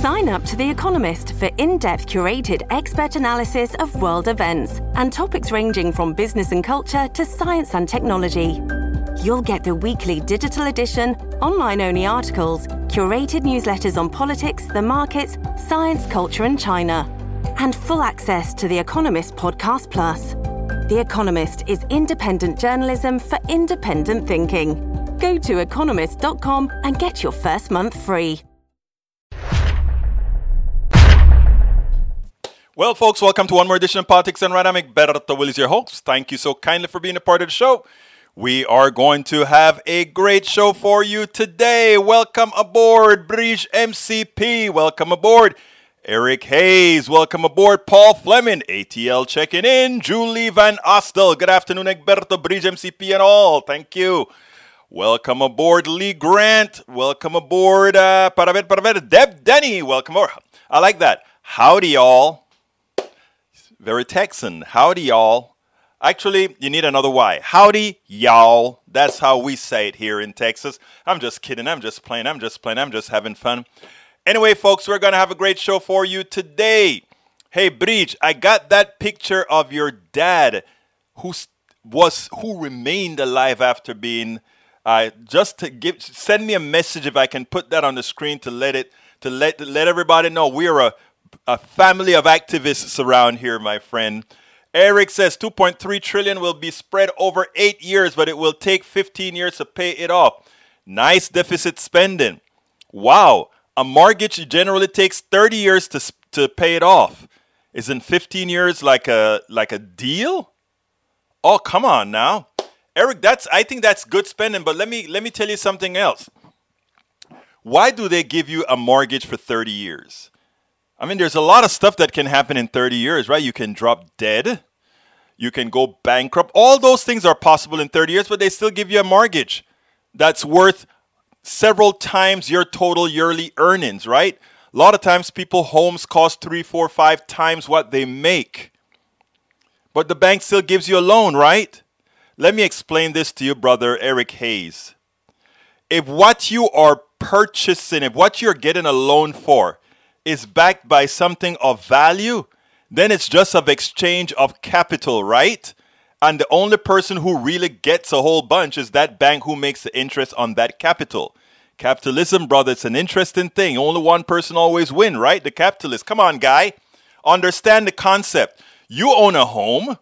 Sign up to The Economist for in-depth curated expert analysis of world events and topics ranging from business and culture to science and technology. You'll get the weekly digital edition, online-only articles, curated newsletters on politics, the markets, science, culture and China, and full access to The Economist Podcast Plus. The Economist is independent journalism for independent thinking. Go to economist.com and get your first month free. Well, folks, welcome to one more edition of Politics and Random. Egberto Will is your host. Thank you so kindly for being a part of the show. We are going to have a great show for you today. Welcome aboard, Bridge MCP. Welcome aboard, Eric Hayes. Welcome aboard, Paul Fleming. ATL checking in. Julie Van Ostel. Good afternoon, Egberto, Bridge MCP and all. Thank you. Welcome aboard, Lee Grant. Welcome aboard, Deb Denny. Welcome aboard. I like that. Howdy, y'all. Very Texan. Howdy, y'all. Actually, you need another Y. Howdy, y'all. That's how we say it here in Texas. I'm just kidding. I'm just playing. I'm just having fun. Anyway, folks, we're going to have a great show for you today. Hey, Bridge, I got that picture of your dad who remained alive after being, send me a message if I can put that on the screen to let everybody know we are a family of activists around here, my friend. Eric says 2.3 trillion will be spread over 8 years, but it will take 15 years to pay it off. Nice deficit spending. Wow. A mortgage generally takes 30 years to pay it off. Isn't 15 years like a deal? Oh, come on now. Eric, I think that's good spending, but let me tell you something else. Why do they give you a mortgage for 30 years? I mean, there's a lot of stuff that can happen in 30 years, right? You can drop dead. You can go bankrupt. All those things are possible in 30 years, but they still give you a mortgage that's worth several times your total yearly earnings, right? A lot of times homes cost 3, 4, 5 times what they make. But the bank still gives you a loan, right? Let me explain this to you, brother Eric Hayes. If what you are purchasing, if what you're getting a loan for is backed by something of value, then it's just an exchange of capital, right? And the only person who really gets a whole bunch is that bank who makes the interest on that capital. Capitalism, brother, it's an interesting thing. Only one person always wins, right? The capitalist. Come on, guy. Understand the concept. You own a home.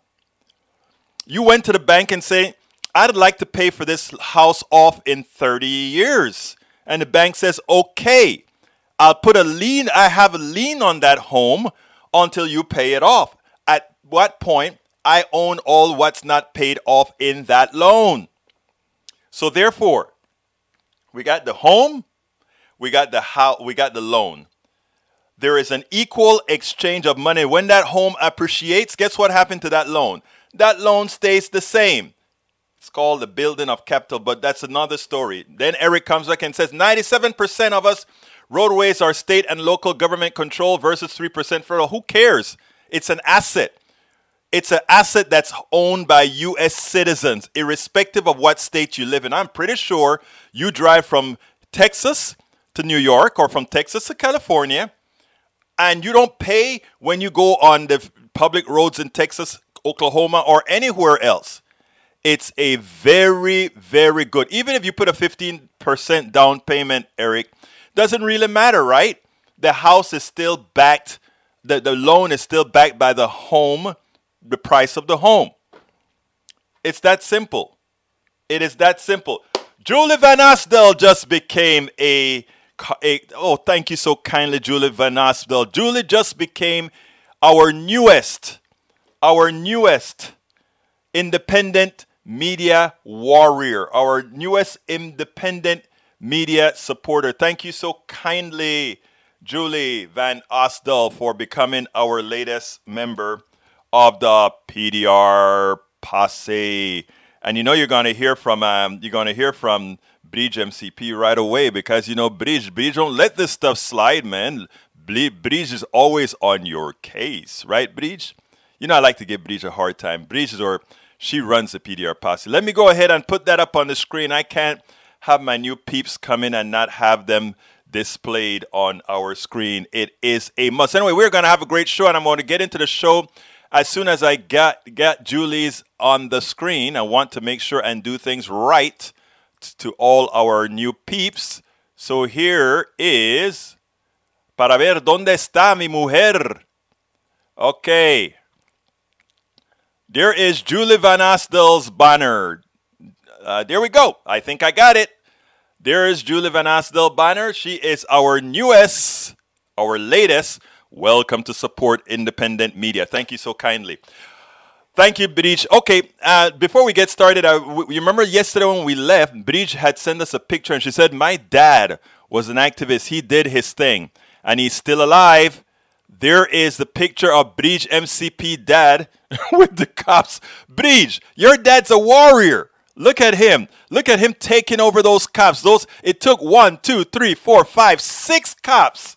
You went to the bank and say, I'd like to pay for this house off in 30 years. And the bank says, okay. I'll put a lien. I have a lien on that home until you pay it off. At what point I own all what's not paid off in that loan. So therefore, we got the home, we got the house, we got the loan. There is an equal exchange of money. When that home appreciates, guess what happened to that loan? That loan stays the same. It's called the building of capital, but that's another story. Then Eric comes back and says 97% of us roadways are state and local government control versus 3% federal. Who cares? It's an asset. It's an asset that's owned by U.S. citizens, irrespective of what state you live in. I'm pretty sure you drive from Texas to New York or from Texas to California, and you don't pay when you go on the public roads in Texas, Oklahoma, or anywhere else. It's a very, very good. Even if you put a 15% down payment, Eric, doesn't really matter, right? The house is still backed, the loan is still backed by the home, the price of the home. It's that simple. It is that simple. Julie Van Asdel just became thank you so kindly, Julie Van Asdel. Julie just became our newest independent media warrior, our newest independent media supporter. Thank you so kindly, Julie Van Asdel, for becoming our latest member of the PDR posse. And you're going to hear from Bridge MCP right away, because Bridge don't let this stuff slide, man. Bridge is always on your case, right, Bridge? I like to give Bridge a hard time. She runs the PDR posse. Let me go ahead and put that up on the screen. I can't have my new peeps come in and not have them displayed on our screen. It is a must. Anyway, we're going to have a great show, and I'm going to get into the show as soon as I got Julie's on the screen. I want to make sure and do things right to all our new peeps. So here is Para ver dónde está mi mujer. Okay. There is Julie Van Astel's banner. There we go. I think I got it. There is Julie Van Astel banner. She is our newest, our latest. Welcome to support independent media. Thank you so kindly. Thank you, Bridge. Okay, before we get started, you remember yesterday when we left, Bridge had sent us a picture and she said, my dad was an activist. He did his thing and he's still alive. There is the picture of Bridge MCP dad with the cops. Bridge, your dad's a warrior. Look at him. Look at him taking over those cops. It took 1, 2, 3, 4, 5, 6 cops.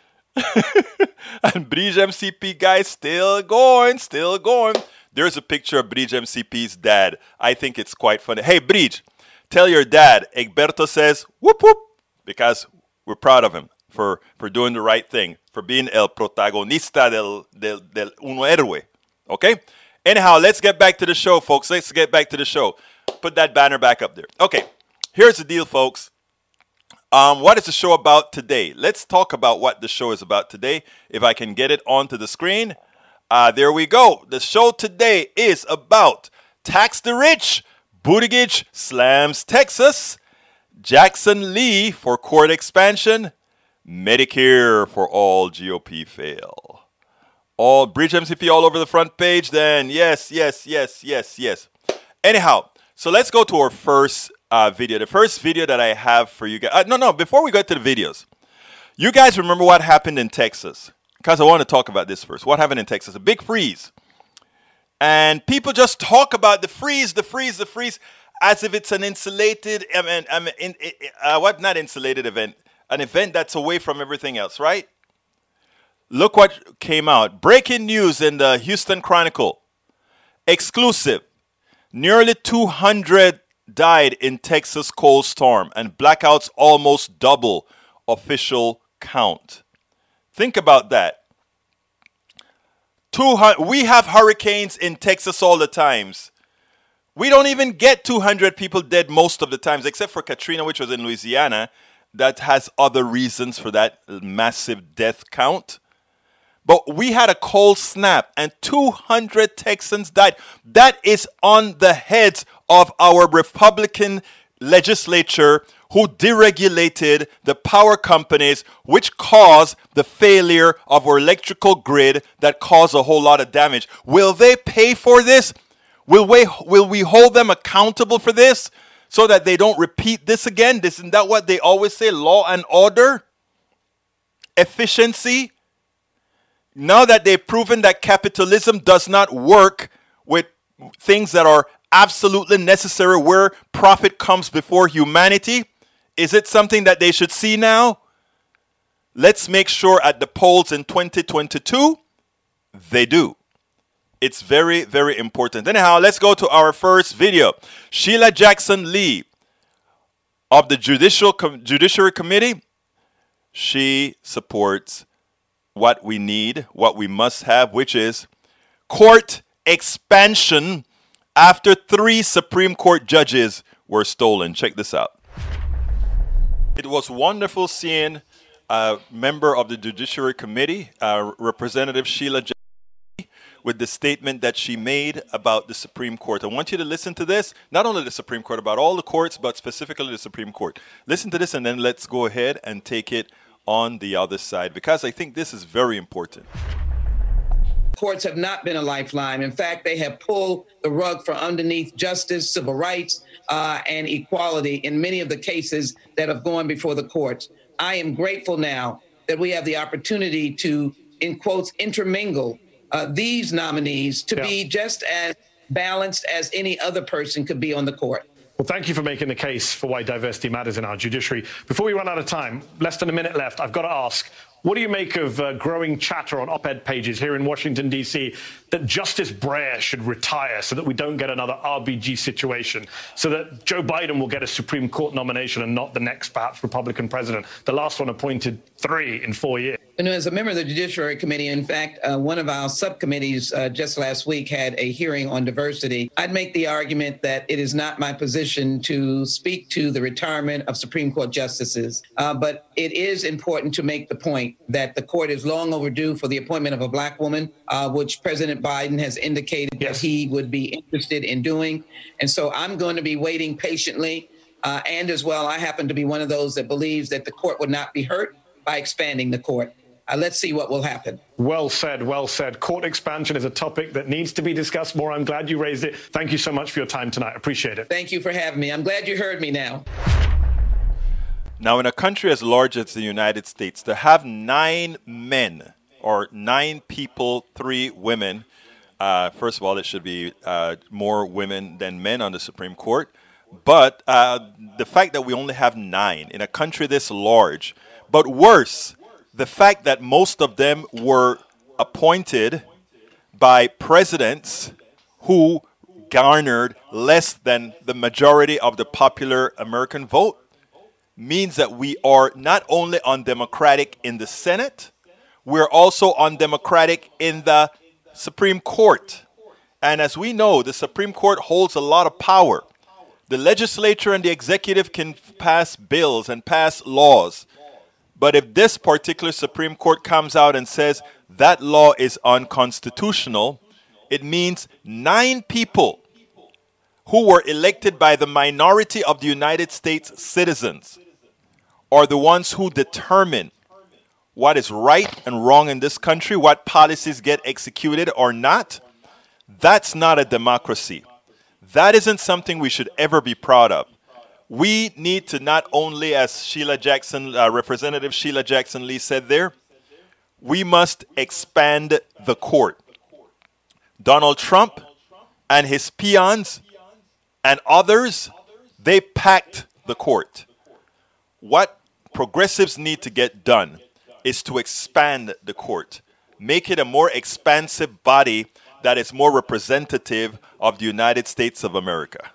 And Bridge MCP guy still going. There's a picture of Bridge MCP's dad. I think it's quite funny. Hey, Bridge, tell your dad, Egberto says, whoop, whoop, because we're proud of him for doing the right thing, for being el protagonista del uno héroe. Okay? Anyhow, let's get back to the show, folks. Let's get back to the show. Put that banner back up there. Okay, here's the deal, folks. What is the show about today? Let's talk about what the show is about today. If I can get it onto the screen. There we go. The show today is about Tax the Rich. Buttigieg slams Texas. Jackson Lee for court expansion. Medicare for all, GOP fail. All Bridge MCP all over the front page then. Yes. Anyhow, so let's go to our first video. The first video that I have for you guys. No, before we go to the videos. You guys remember what happened in Texas? Because I want to talk about this first. What happened in Texas? A big freeze. And people just talk about the freeze, as if it's an insulated, not insulated event, an event that's away from everything else, right? Look what came out. Breaking news in the Houston Chronicle. Exclusive. Nearly 200 died in Texas cold storm, and blackouts almost double official count. Think about that. We have hurricanes in Texas all the times. We don't even get 200 people dead most of the times, except for Katrina, which was in Louisiana. That has other reasons for that massive death count. But we had a cold snap and 200 Texans died. That is on the heads of our Republican legislature who deregulated the power companies, which caused the failure of our electrical grid that caused a whole lot of damage. Will they pay for this? Will we hold them accountable for this so that they don't repeat this again? Isn't that what they always say? Law and order? Efficiency? Now that they've proven that capitalism does not work with things that are absolutely necessary, where profit comes before humanity, is it something that they should see now? Let's make sure at the polls in 2022, they do. It's very, very important. Anyhow, let's go to our first video. Sheila Jackson Lee of the Judiciary Committee. She supports what we need, what we must have, which is court expansion after 3 Supreme Court judges were stolen. Check this out. It was wonderful seeing a member of the Judiciary Committee, Representative Sheila Jackson, with the statement that she made about the Supreme Court. I want you to listen to this, not only the Supreme Court, about all the courts, but specifically the Supreme Court. Listen to this, and then let's go ahead and take it on the other side, because I think this is very important. Courts have not been a lifeline. In fact, they have pulled the rug from underneath justice, civil rights, and equality in many of the cases that have gone before the courts. I am grateful now that we have the opportunity to, in quotes, intermingle these nominees to be just as balanced as any other person could be on the court. Well, thank you for making the case for why diversity matters in our judiciary. Before we run out of time, less than a minute left, I've got to ask, What do you make of growing chatter on op-ed pages here in Washington, D.C., that Justice Breyer should retire so that we don't get another RBG situation, so that Joe Biden will get a Supreme Court nomination and not the next, perhaps, Republican president? The last one appointed 3 in 4 years. And as a member of the Judiciary Committee, in fact, one of our subcommittees just last week had a hearing on diversity. I'd make the argument that it is not my position to speak to the retirement of Supreme Court justices, but it is important to make the point that the court is long overdue for the appointment of a Black woman, which President Biden has indicated that he would be interested in doing. And so I'm going to be waiting patiently. And as well, I happen to be one of those that believes that the court would not be hurt by expanding the court. Let's see what will happen. Well said, well said. Court expansion is a topic that needs to be discussed more. I'm glad you raised it. Thank you so much for your time tonight. Appreciate it. Thank you for having me. I'm glad you heard me now. Now, in a country as large as the United States, to have 9 men or 9 people, 3 women, first of all, it should be more women than men on the Supreme Court. But the fact that we only have 9 in a country this large, but worse, the fact that most of them were appointed by presidents who garnered less than the majority of the popular American vote means that we are not only undemocratic in the Senate, we're also undemocratic in the Supreme Court. And as we know, the Supreme Court holds a lot of power. The legislature and the executive can pass bills and pass laws. But if this particular Supreme Court comes out and says that law is unconstitutional, it means 9 people who were elected by the minority of the United States citizens are the ones who determine what is right and wrong in this country, what policies get executed or not. That's not a democracy. That isn't something we should ever be proud of. We need to not only, as Sheila Jackson, Representative Sheila Jackson Lee said there, we must expand the court. Donald Trump and his peons and others, they packed the court. What progressives need to get done is to expand the court, make it a more expansive body that is more representative of the United States of America.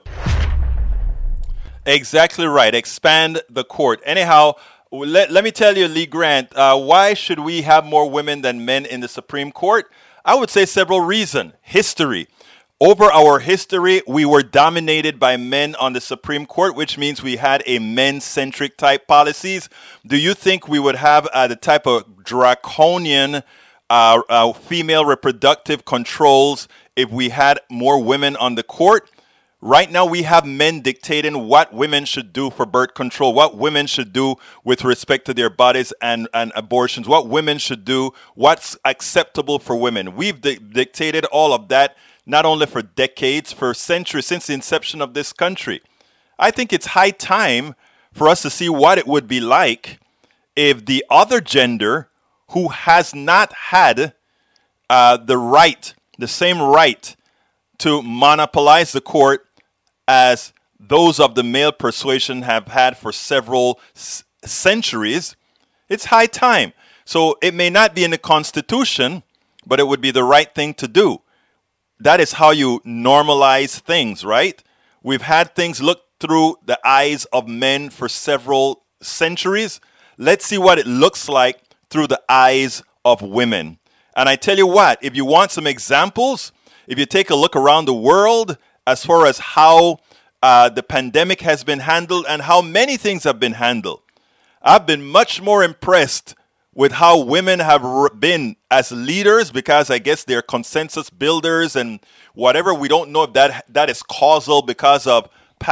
Exactly right. Expand the court. Anyhow, let me tell you, Lee Grant, why should we have more women than men in the Supreme Court? I would say several reasons. History. Over our history, we were dominated by men on the Supreme Court, which means we had a men-centric type policies. Do you think we would have the type of draconian female reproductive controls if we had more women on the court? Right now, we have men dictating what women should do for birth control, what women should do with respect to their bodies and abortions, what women should do, what's acceptable for women. We've dictated all of that, not only for decades, for centuries, since the inception of this country. I think it's high time for us to see what it would be like if the other gender who has not had the same right to monopolize the court as those of the male persuasion have had for several centuries, it's high time. So it may not be in the Constitution, but it would be the right thing to do. That is how you normalize things, right? We've had things look through the eyes of men for several centuries. Let's see what it looks like through the eyes of women. And I tell you what, if you want some examples, if you take a look around the world as far as how the pandemic has been handled and how many things have been handled, I've been much more impressed with how women have been as leaders, because I guess they're consensus builders and whatever. We don't know if that is causal because of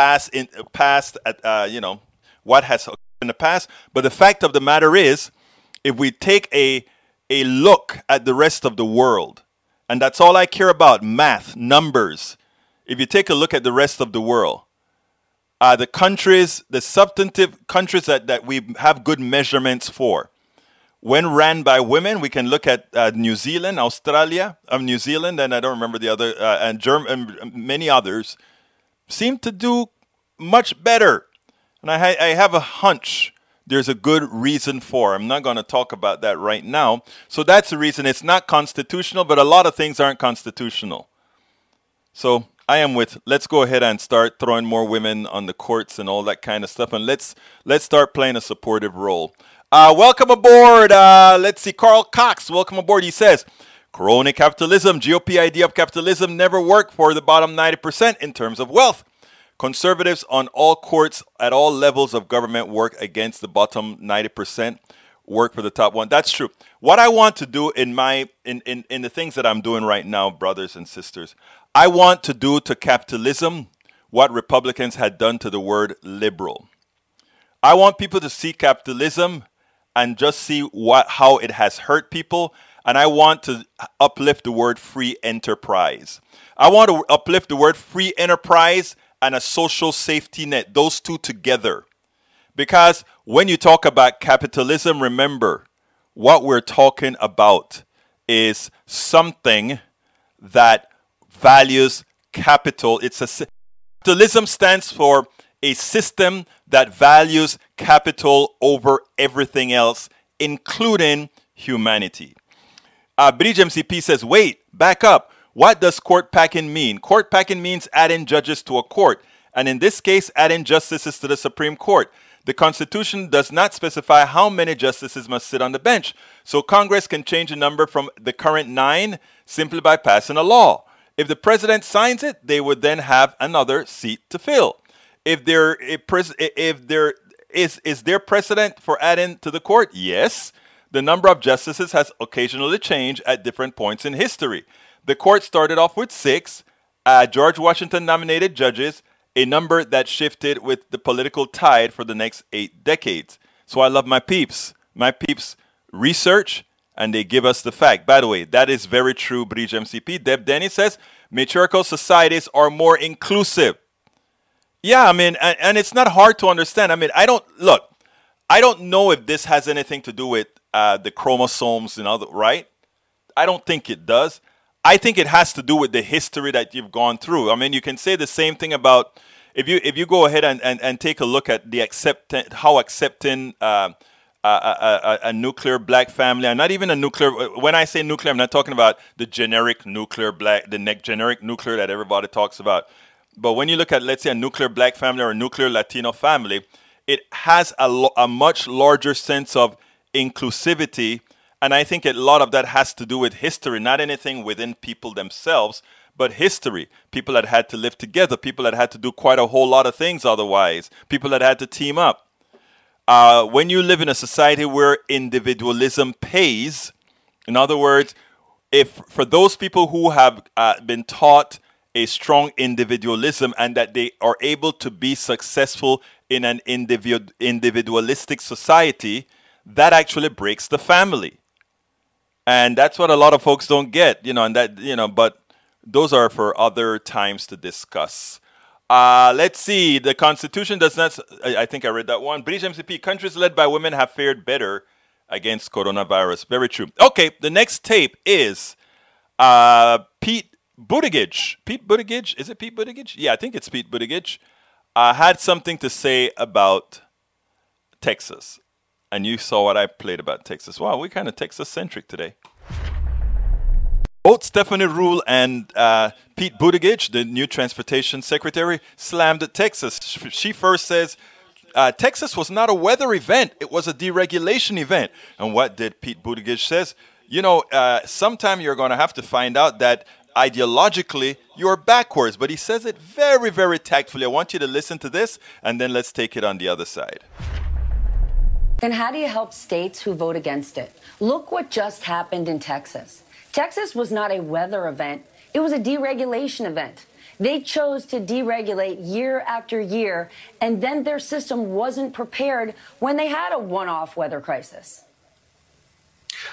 what has occurred in the past. But the fact of the matter is, if we take a look at the rest of the world, and that's all I care about, math, numbers. If you take a look at the rest of the world, the countries, the substantive countries that we have good measurements for, when ran by women, we can look at New Zealand, New Zealand, and I don't remember the other, and many others, seem to do much better. And I have a hunch there's a good reason for. I'm not going to talk about that right now. So that's the reason it's not constitutional, but a lot of things aren't constitutional. So I am with, let's go ahead and start throwing more women on the courts and all that kind of stuff. And let's start playing a supportive role. Welcome aboard. Let's see. Carl Cox, welcome aboard. He says, crony capitalism, GOP idea of capitalism never worked for the bottom 90% in terms of wealth. Conservatives on all courts at all levels of government work against the bottom 90%, work for the top one. That's true. What I want to do in the things that I'm doing right now, brothers and sisters, I want to do to capitalism what Republicans had done to the word liberal. I want people to see capitalism and just see how it has hurt people. And I want to uplift the word free enterprise. I want to uplift the word free enterprise and a social safety net, those two together. Because when you talk about capitalism, remember, what we're talking about is something that values capital. Capitalism stands for a system that values capital over everything else, including humanity. Bridge MCP says, wait, back up. What does court packing mean? Court packing means adding judges to a court, and in this case, adding justices to the Supreme Court. The Constitution does not specify how many justices must sit on the bench, so Congress can change the number from the current 9 simply by passing a law. If the president signs it, they would then have another seat to fill. Is there precedent for adding to the court? Yes. The number of justices has occasionally changed at different points in history. The court started off with 6. George Washington nominated judges, a number that shifted with the political tide for the next 8 decades. So I love my peeps. My peeps research and they give us the fact. By the way, that is very true, Bridge MCP. Deb Denny says, matriarchal societies are more inclusive. Yeah, I mean, and it's not hard to understand. I mean, I don't know if this has anything to do with the chromosomes and other, right? I don't think it does. I think it has to do with the history that you've gone through. I mean, you can say the same thing about if you go ahead and take a look at the how accepting a nuclear black family, and not even a nuclear. When I say nuclear, I'm not talking about the generic nuclear black, generic nuclear that everybody talks about. But when you look at, let's say, a nuclear black family or a nuclear Latino family, it has a much larger sense of inclusivity. And I think a lot of that has to do with history, not anything within people themselves, but history. People that had to live together, people that had to do quite a whole lot of things otherwise, people that had to team up. When you live in a society where individualism pays, in other words, if for those people who have been taught a strong individualism and that they are able to be successful in an individualistic society, that actually breaks the family. And that's what a lot of folks don't get, but those are for other times to discuss. Let's see. The Constitution does not, I think I read that one. British MCP, countries led by women have fared better against coronavirus. Very true. Okay, the next tape is Pete Buttigieg. Pete Buttigieg? Is it Pete Buttigieg? Yeah, I think it's Pete Buttigieg. Had something to say about Texas. And you saw what I played about Texas. Wow, we're kind of Texas-centric today. Both Stephanie Ruhle and Pete Buttigieg, the new transportation secretary, slammed at Texas. She first says, Texas was not a weather event. It was a deregulation event. And what did Pete Buttigieg says? Sometime you're going to have to find out that ideologically you're backwards. But he says it very, very tactfully. I want you to listen to this, and then let's take it on the other side. And how do you help states who vote against it? Look what just happened in Texas. Texas was not a weather event. It was a deregulation event. They chose to deregulate year after year, and then their system wasn't prepared when they had a one-off weather crisis.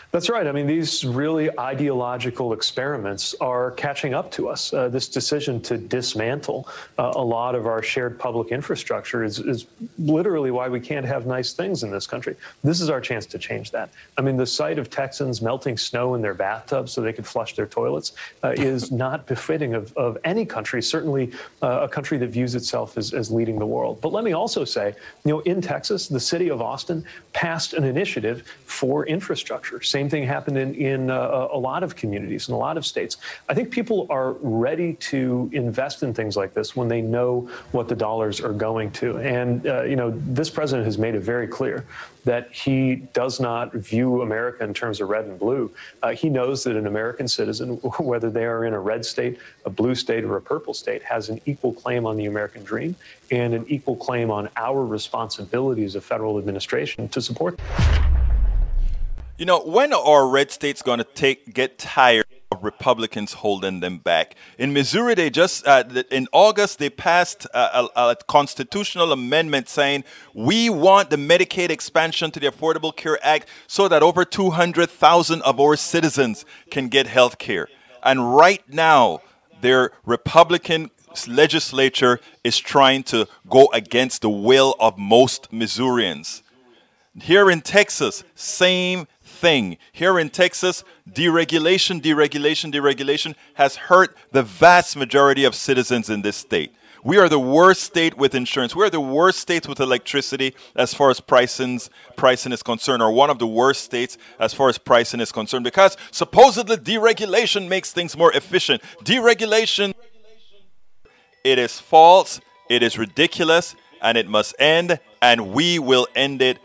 That's right. I mean, these really ideological experiments are catching up to us. This decision to dismantle a lot of our shared public infrastructure is literally why we can't have nice things in this country. This is our chance to change that. I mean, the sight of Texans melting snow in their bathtubs so they could flush their toilets is not befitting of any country, certainly a country that views itself as leading the world. But let me also say, in Texas, the city of Austin passed an initiative for infrastructure. Same thing happened in a lot of communities in a lot of states. I think people are ready to invest in things like this when they know what the dollars are going to. And, this president has made it very clear that he does not view America in terms of red and blue. He knows that an American citizen, whether they are in a red state, a blue state, or a purple state, has an equal claim on the American dream and an equal claim on our responsibility as a federal administration to support them. When are red states going to get tired of Republicans holding them back? In Missouri, they just in August they passed a constitutional amendment saying we want the Medicaid expansion to the Affordable Care Act so that over 200,000 of our citizens can get health care. And right now, their Republican legislature is trying to go against the will of most Missourians. Here in Texas, same thing. Here in Texas, deregulation has hurt the vast majority of citizens in this state. We are the worst state with insurance. We are the worst states with electricity as far as pricing is concerned, or one of the worst states as far as pricing is concerned, because supposedly deregulation makes things more efficient. Deregulation, it is false, it is ridiculous, and it must end, and we will end it.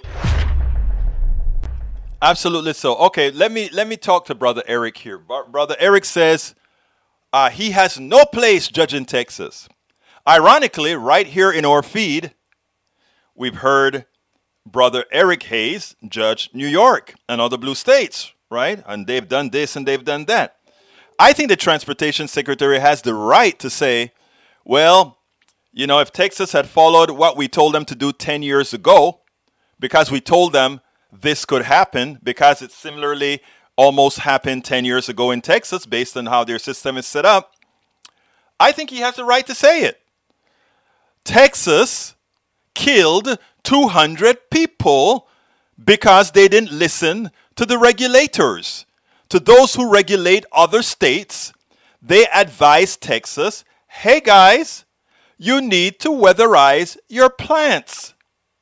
Absolutely so. Okay, let me talk to Brother Eric here. Brother Eric says he has no place judging Texas. Ironically, right here in our feed, we've heard Brother Eric Hayes judge New York and other blue states, right? And they've done this and they've done that. I think the Transportation Secretary has the right to say, well, if Texas had followed what we told them to do 10 years ago, because we told them this could happen, because it similarly almost happened 10 years ago in Texas based on how their system is set up, I think he has the right to say it. Texas killed 200 people because they didn't listen to the regulators. To those who regulate other states, they advised Texas, hey guys, you need to weatherize your plants.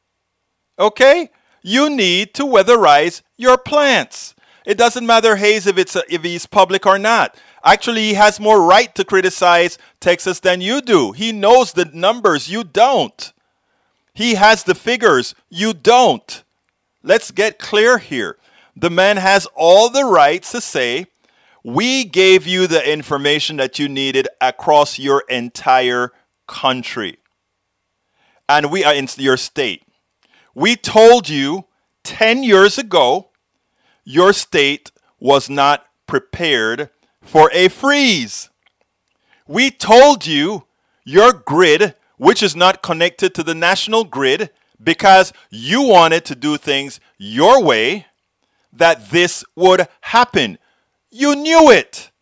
Okay? You need to weatherize your plants. It doesn't matter, Hayes, if he's public or not. Actually, he has more right to criticize Texas than you do. He knows the numbers. You don't. He has the figures. You don't. Let's get clear here. The man has all the rights to say, we gave you the information that you needed across your entire country. And we are in your state. We told you 10 years ago your state was not prepared for a freeze. We told you your grid, which is not connected to the national grid because you wanted to do things your way, that this would happen. You knew it.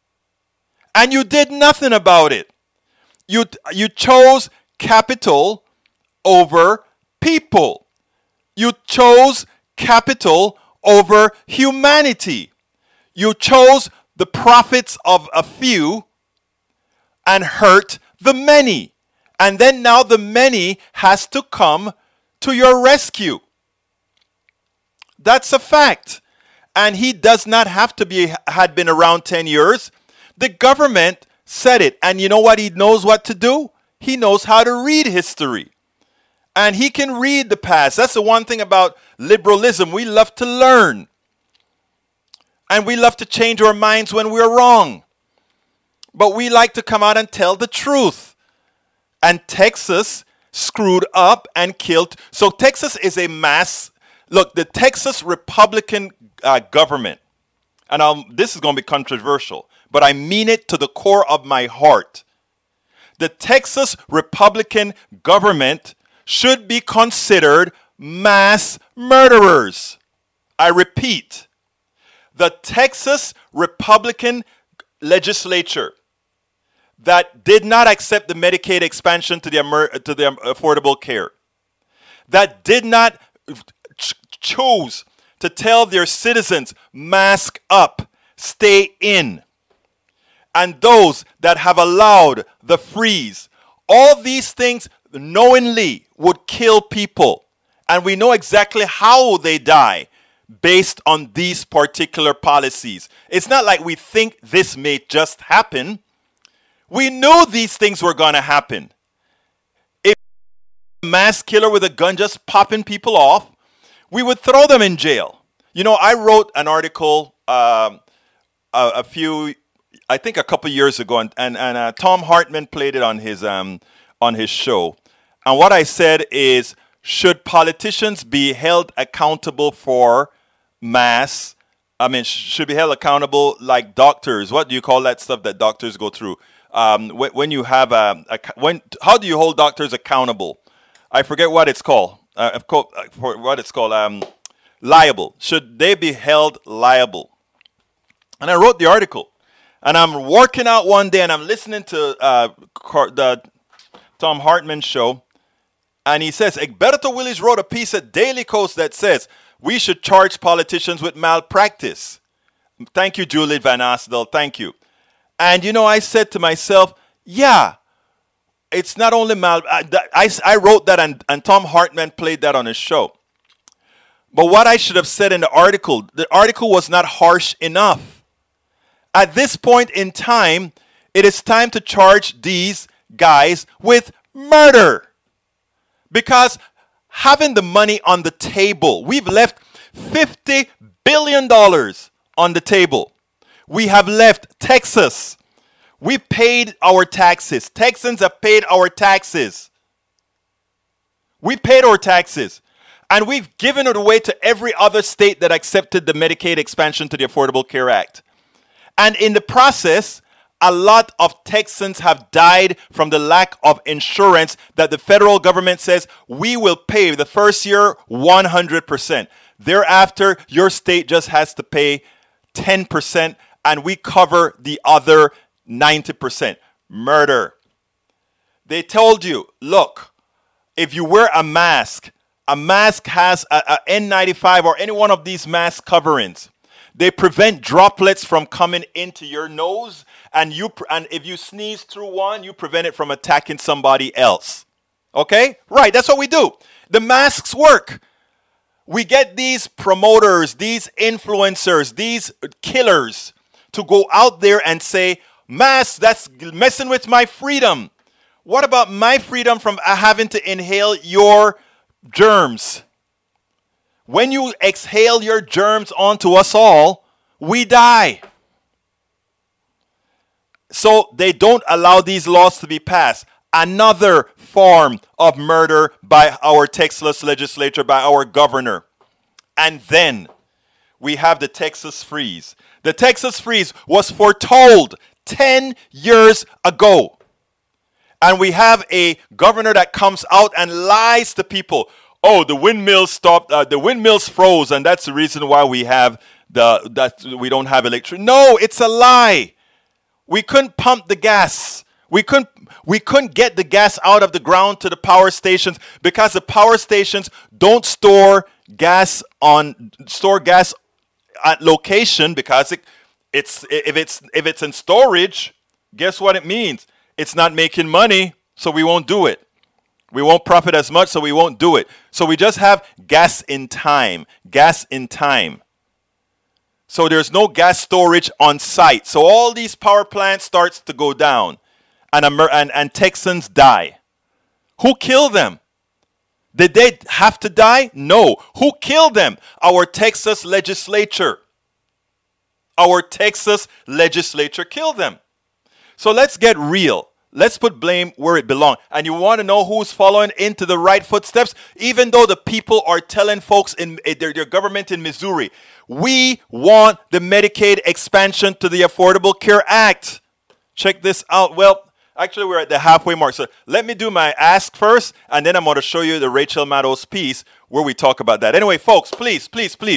And you did nothing about it. You chose capital over people. You chose capital over humanity. You chose the profits of a few and hurt the many. And then now the many has to come to your rescue. That's a fact. And he does not have to had been around 10 years. The government said it. And you know what he knows what to do? He knows how to read history. And he can read the past. That's the one thing about liberalism. We love to learn. And we love to change our minds when we're wrong. But we like to come out and tell the truth. And Texas screwed up and killed. So Texas is a mass. Look, the Texas Republican government, and this is going to be controversial, but I mean it to the core of my heart. The Texas Republican government should be considered mass murderers. I repeat, The Texas Republican legislature that did not accept the Medicaid expansion to the Affordable Care, that did not choose to tell their citizens, mask up, stay in, and those that have allowed the freeze, all these things knowingly would kill people. And we know exactly how they die based on these particular policies. It's not like we think this may just happen. We knew these things were going to happen. If a mass killer with a gun just popping people off, we would throw them in jail. You know, I wrote an article a couple years ago, and Tom Hartman played it on his show. And what I said is, should politicians be held accountable for mass? I mean, should be held accountable like doctors. What do you call that stuff that doctors go through? When you have how do you hold doctors accountable? I forget what it's called. Liable. Should they be held liable? And I wrote the article. And I'm working out one day and I'm listening to the Tom Hartman show. And he says, Egberto Willis wrote a piece at Daily Kos that says, we should charge politicians with malpractice. Thank you, Julie Van Asdel. Thank you. And, you know, I said to myself, yeah, it's not only I wrote that and Tom Hartman played that on his show. But what I should have said in the article was not harsh enough. At this point in time, it is time to charge these guys with murder. Because having the money on the table, we've left $50 billion on the table. We have left Texas. We've paid our taxes. Texans have paid our taxes. We paid our taxes. And we've given it away to every other state that accepted the Medicaid expansion to the Affordable Care Act. And in the process, a lot of Texans have died from the lack of insurance that the federal government says we will pay the first year 100%. Thereafter, your state just has to pay 10% and we cover the other 90%. Murder. They told you, look, if you wear a mask has a N95 or any one of these mask coverings. They prevent droplets from coming into your nose, and if you sneeze through one, you prevent it from attacking somebody else. Okay? Right, that's what we do. The masks work. We get these promoters, these influencers, these killers to go out there and say, masks, that's messing with my freedom. What about my freedom from having to inhale your germs? When you exhale your germs onto us all, we die. So they don't allow these laws to be passed. Another form of murder by our Texas legislature, by our governor. And then we have the Texas freeze. The Texas freeze was foretold 10 years ago. And we have a governor that comes out and lies to people. Oh, the windmills stopped. The windmills froze, and that's the reason why we have we don't have electricity. No, it's a lie. We couldn't pump the gas. We couldn't get the gas out of the ground to the power stations because the power stations don't store gas at location because if it's in storage, guess what it means? It's not making money, so we won't do it. We won't profit as much, so we won't do it. So we just have gas in time. Gas in time. So there's no gas storage on site. So all these power plants starts to go down. And Texans die. Who killed them? Did they have to die? No. Who killed them? Our Texas legislature. Our Texas legislature killed them. So let's get real. Let's put blame where it belongs. And you want to know who's following into the right footsteps? Even though the people are telling folks in their government in Missouri, we want the Medicaid expansion to the Affordable Care Act. Check this out. Well, actually, we're at the halfway mark. So let me do my ask first, and then I'm going to show you the Rachel Maddows piece where we talk about that. Anyway, folks, please, please, please,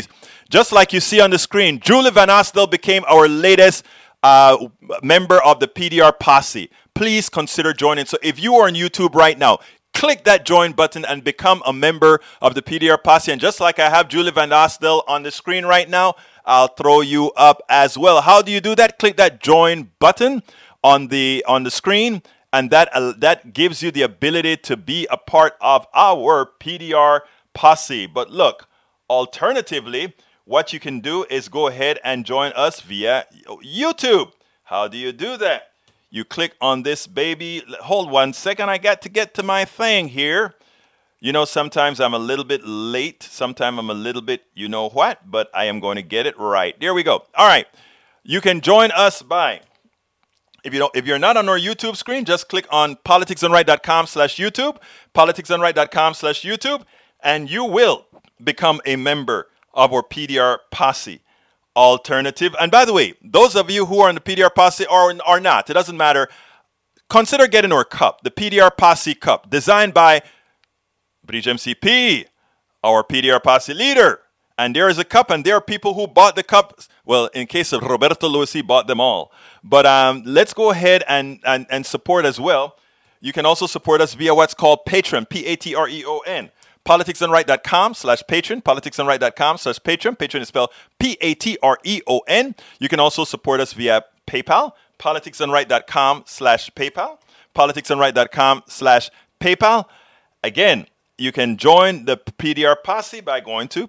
just like you see on the screen, Julie Van Astel became our latest member of the PDR Posse. Please consider joining. So if you are on YouTube right now, click that join button and become a member of the PDR Posse. And just like I have Julie Van Astel on the screen right now, I'll throw you up as well. How do you do that? Click that join button on the screen, and that gives you the ability to be a part of our PDR Posse. But look, alternatively, what you can do is go ahead and join us via YouTube. How do you do that? You click on this baby. Hold 1 second. I got to get to my thing here. You know, sometimes I'm a little bit late. Sometimes I'm a little bit, you know what, but I am going to get it right. There we go. All right. You can join us by, if you're not on our YouTube screen, just click on politicsdoneright.com/YouTube, politicsdoneright.com/YouTube, and you will become a member of our PDR Posse. Alternative. And by the way, those of you who are in the PDR Posse or are not, it doesn't matter. Consider getting our cup, the PDR Posse Cup, designed by Bridge MCP, our PDR Posse leader. And there is a cup, and there are people who bought the cup. Well, in case of Roberto Lewis, he bought them all. But let's go ahead and support as well. You can also support us via what's called Patreon, Patreon. politicsdoneright.com/Patreon, politicsdoneright.com/Patreon. Patreon is spelled Patreon. You can also support us via PayPal, politicsdoneright.com/PayPal, politicsdoneright.com/PayPal. Again, you can join the PDR Posse by going to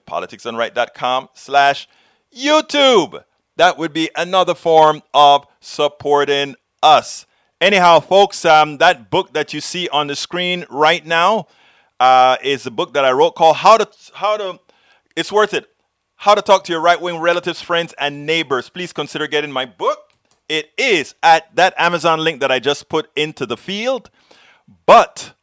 politicsdoneright.com/YouTube. That would be another form of supporting us. Anyhow, folks, that book that you see on the screen right now is a book that I wrote called It's Worth It. How to Talk to Your Right-Wing Relatives, Friends, and Neighbors. Please consider getting my book. It is at that Amazon link that I just put into the field. But,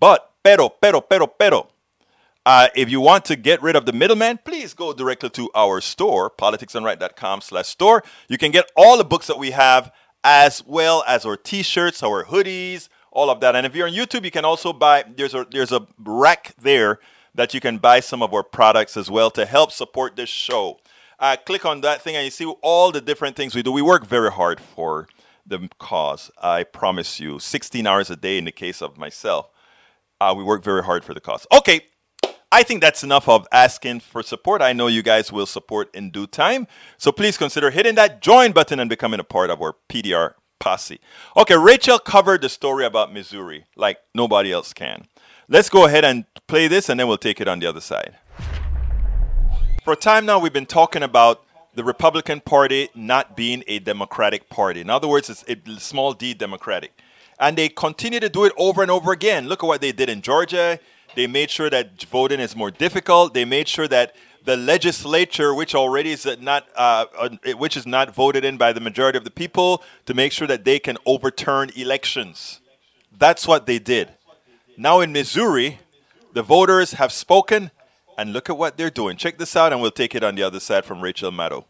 if you want to get rid of the middleman, please go directly to our store, politicsdoneright.com/store. You can get all the books that we have, as well as our t-shirts, our hoodies, all of that. And if you're on YouTube, you can also buy, there's a rack there that you can buy some of our products as well to help support this show. Click on that thing and you see all the different things we do. We work very hard for the cause. I promise you, 16 hours a day in the case of myself. We work very hard for the cause. Okay, I think that's enough of asking for support. I know you guys will support in due time. So please consider hitting that join button and becoming a part of our PDR Posse. Okay, Rachel covered the story about Missouri like nobody else can. Let's go ahead and play this and then we'll take it on the other side. For a time now, we've been talking about the Republican Party not being a Democratic Party. In other words, it's a small d Democratic. And they continue to do it over and over again. Look at what they did in Georgia. They made sure that voting is more difficult. They made sure that the legislature, which already is not voted in by the majority of the people, to make sure that they can overturn elections. That's what they did. Now in Missouri, the voters have spoken, and look at what they're doing. Check this out, and we'll take it on the other side from Rachel Maddow.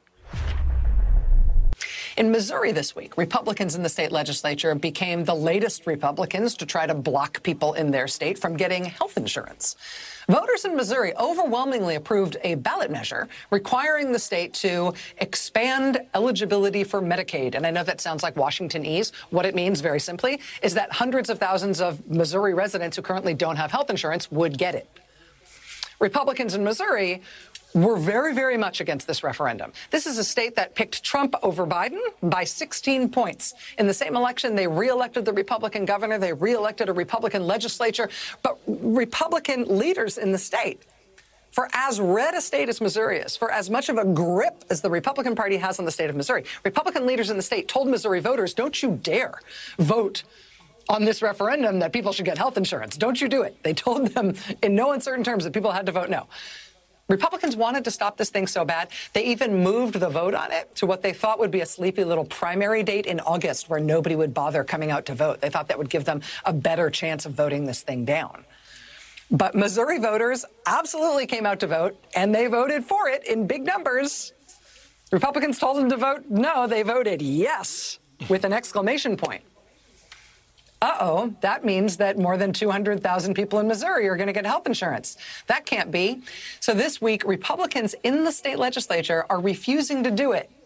In Missouri this week, Republicans in the state legislature became the latest Republicans to try to block people in their state from getting health insurance. Voters in Missouri overwhelmingly approved a ballot measure requiring the state to expand eligibility for Medicaid. And I know that sounds like Washingtonese. What it means, very simply, is that hundreds of thousands of Missouri residents who currently don't have health insurance would get it. Republicans in Missouri were very, very much against this referendum. This is a state that picked Trump over Biden by 16 points. In the same election, they reelected the Republican governor. They reelected a Republican legislature. But Republican leaders in the state, for as red a state as Missouri is, for as much of a grip as the Republican Party has on the state of Missouri, Republican leaders in the state told Missouri voters, don't you dare vote on this referendum that people should get health insurance. Don't you do it. They told them in no uncertain terms that people had to vote no. Republicans wanted to stop this thing so bad, they even moved the vote on it to what they thought would be a sleepy little primary date in August where nobody would bother coming out to vote. They thought that would give them a better chance of voting this thing down. But Missouri voters absolutely came out to vote, and they voted for it in big numbers. Republicans told them to vote no. They voted yes with an exclamation point. Uh-oh, that means that more than 200,000 people in Missouri are going to get health insurance. That can't be. So this week, Republicans in the state legislature are refusing to do it.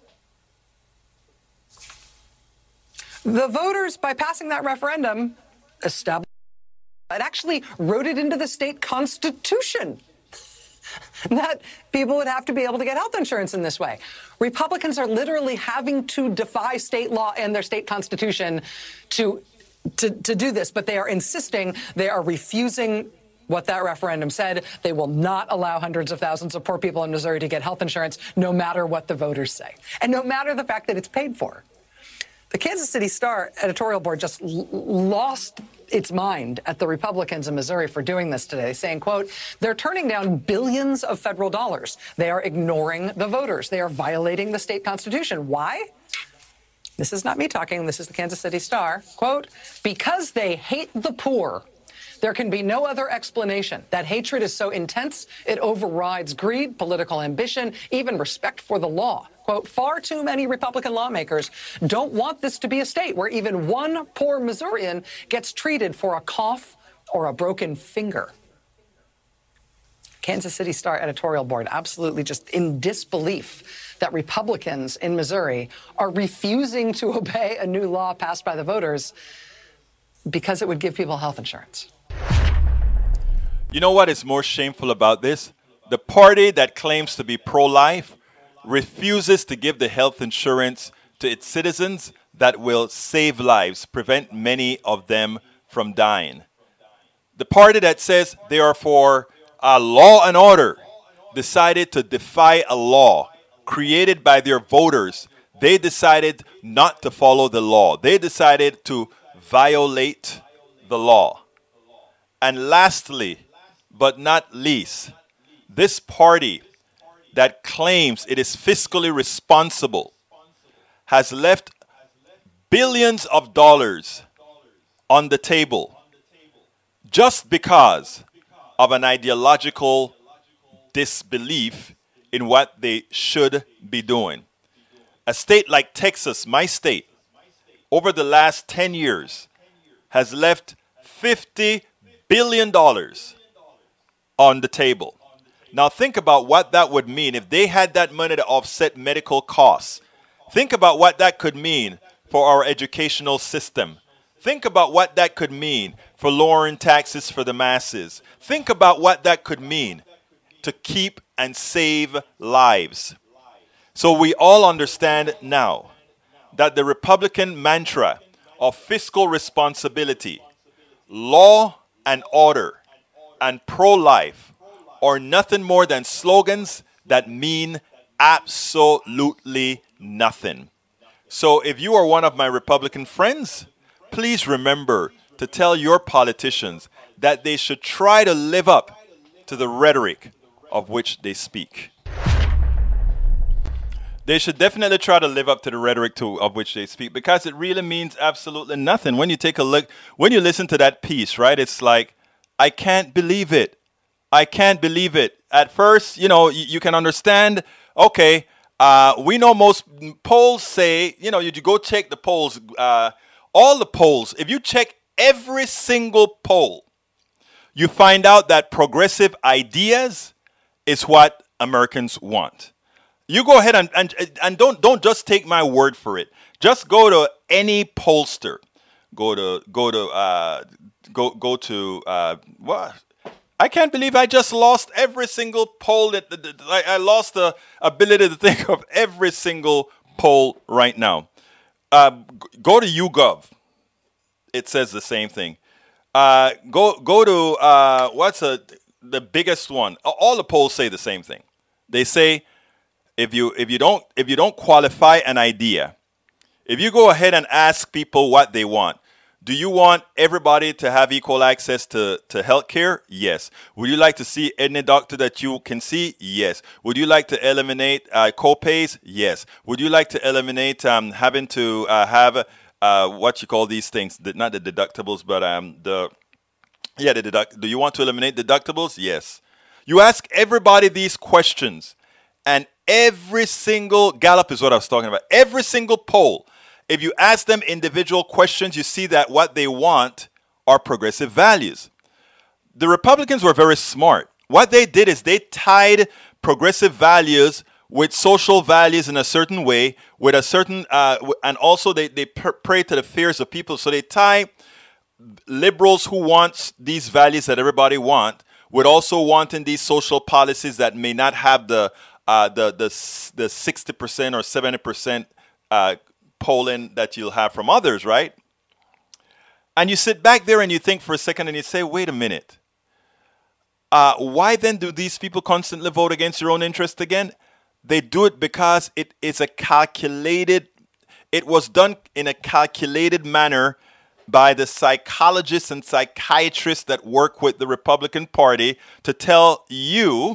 The voters, by passing that referendum, established it actually wrote it into the state constitution that people would have to be able to get health insurance in this way. Republicans are literally having to defy state law and their state constitution to do this, but they are insisting, they are refusing what that referendum said. They will not allow hundreds of thousands of poor people in Missouri to get health insurance, no matter what the voters say, and no matter the fact that it's paid for. The Kansas City Star editorial board just lost its mind at the Republicans in Missouri for doing this today, saying, quote, they're turning down billions of federal dollars. They are ignoring the voters. They are violating the state constitution. Why? This is not me talking. This is the Kansas City Star. Quote, because they hate the poor. There can be no other explanation. That hatred is so intense, it overrides greed, political ambition, even respect for the law. Quote, far too many Republican lawmakers don't want this to be a state where even one poor Missourian gets treated for a cough or a broken finger. Kansas City Star editorial board absolutely just in disbelief that Republicans in Missouri are refusing to obey a new law passed by the voters because it would give people health insurance. You know what is more shameful about this? The party that claims to be pro-life refuses to give the health insurance to its citizens that will save lives, prevent many of them from dying. The party that says they are for law and order decided to defy a law created by their voters. They decided not to follow the law. They decided to violate the law. And lastly, but not least, this party that claims it is fiscally responsible has left billions of dollars on the table just because of an ideological disbelief in what they should be doing. A state like Texas, my state, over the last 10 years has left $50 billion on the table. Now think about what that would mean if they had that money to offset medical costs. Think about what that could mean for our educational system. Think about what that could mean for lowering taxes for the masses. Think about what that could mean to keep and save lives. So we all understand now that the Republican mantra of fiscal responsibility, law and order, and pro-life are nothing more than slogans that mean absolutely nothing. So if you are one of my Republican friends, please remember to tell your politicians that they should try to live up to the rhetoric of which they speak. They should definitely try to live up to the rhetoric of which they speak, because it really means absolutely nothing. When you take a look, when you listen to that piece, right, it's like, I can't believe it. I can't believe it. At first, you can understand, okay, we know most polls say, you go check the polls, all the polls. If you check every single poll, you find out that progressive ideas is what Americans want. You go ahead and don't just take my word for it. Just go to any pollster. Go to what? I can't believe I just lost every single poll. I lost the ability to think of every single poll right now. Go to YouGov. It says the same thing. Go to what's the biggest one? All the polls say the same thing. They say if you don't qualify an idea, if you go ahead and ask people what they want. Do you want everybody to have equal access to health care? Yes. Would you like to see any doctor that you can see? Yes. Would you like to eliminate co-pays? Yes. Would you like to eliminate having to have what you call these things? Not the deductibles, but do you want to eliminate deductibles? Yes. You ask everybody these questions, and every single Gallup is what I was talking about. Every single poll, if you ask them individual questions, you see that what they want are progressive values. The Republicans were very smart. What they did is they tied progressive values with social values in a certain way, with a certain, and also they prey to the fears of people. So they tie liberals who want these values that everybody want with also wanting these social policies that may not have the 60% or 70% polling that you'll have from others, right? And you sit back there and you think for a second and you say, wait a minute. Why then do these people constantly vote against your own interest again? They do it because it was done in a calculated manner by the psychologists and psychiatrists that work with the Republican Party to tell you